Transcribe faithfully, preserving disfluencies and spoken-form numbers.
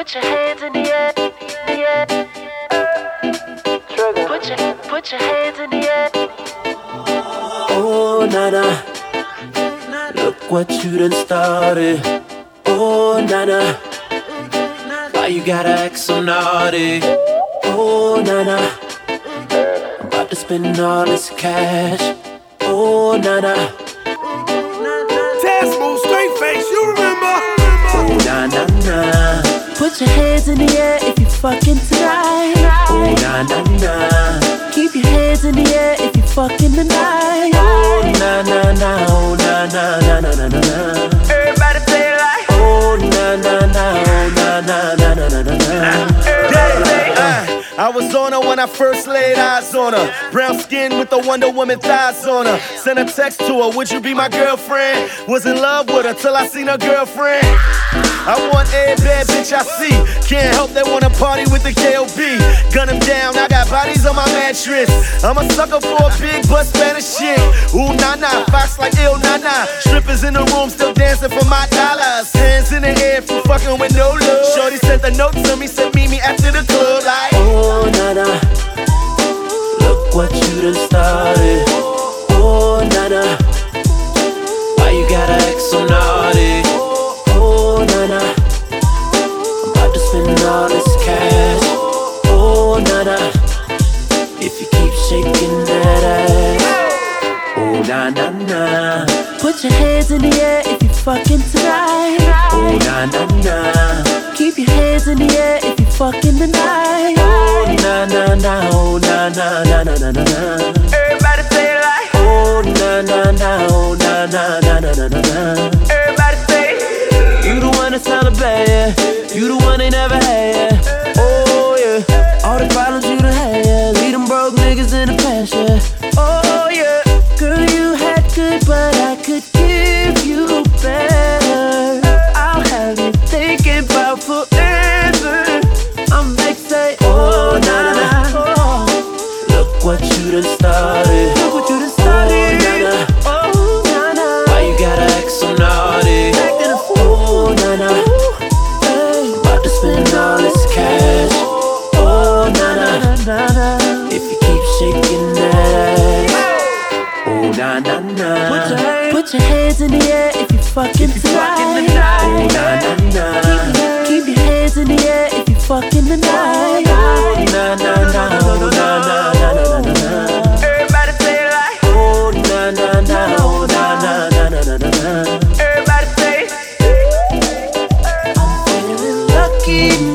Put your hands in the air, the air. Trigger. Put your, put your hands in the air. Oh, Nana, look what you done started. Oh, Nana, why you gotta act so naughty? Oh, Nana, I'm about to spend all this cash. Oh, Nana, Taz move, straight face, you remember? oh, na na na. Put your hands in the air if you fucking tonight. Oh, na na na. Keep your hands in the air if you fucking tonight. Oh, na na na. Oh, na na na na na na na. Everybody say it like. Oh, na na na. Oh, na na na na na na na. Uh, I was on her when I first laid eyes on her. Brown skin with the Wonder Woman thighs on her. Sent a text to her, would you be my girlfriend? Was in love with her till I seen her girlfriend. I want every bad bitch I see. Can't help they wanna party with the K O B. Gun them down, I got bodies on my mattress. I'm a sucker for a big butt Spanish shit. Ooh, nah, nah, fox like ill, nah, nah. Strippers in the room still dancing for my dollars. Hands in the air if you fucking with no love. Shorty sent the note to me, said meet me after the club like. Oh, Nana, look what you done started. Oh, Nana, why you gotta act so naughty? Oh, Nana, I'm about to spend all this cash. Oh, Nana, if you keep shaking that ass. Oh, na na na. Put your hands in the air if you fucking tonight. Oh, na na na. Keep your hands in the air if you fucking tonight. Oh, na na na. Oh, na na na na na na na. Everybody say it like. Oh, na na na. Oh, na na na na na na na. Everybody say. You the one that's not a bad, yeah. You the one they never had, yeah. Oh, yeah. All the problems you done had, yeah. Leave them broke niggas in the past, yeah. Oh yeah. Girl, you had good, but I could give you better. I'll have you thinking about forever. I'm like say, Oh, na na na. Look what you done started. look what you done started. Oh, na na. Oh, na na. Why you gotta act so naughty? Acting a fool. Oh, na na. Hey. About to spend all this cash. Oh, na na. Na, na. If you keep shaking that ass. Oh, na na na. Put your, hands, put your hands in the air if you fucking tonight. Oh, na na na. Keep your hands in the air if you fucking tonight. Oh, na na na. Oh, na na na na na na. Everybody say it like. Oh, na na na. Oh, na na na na na na na. Everybody say. I'm feeling lucky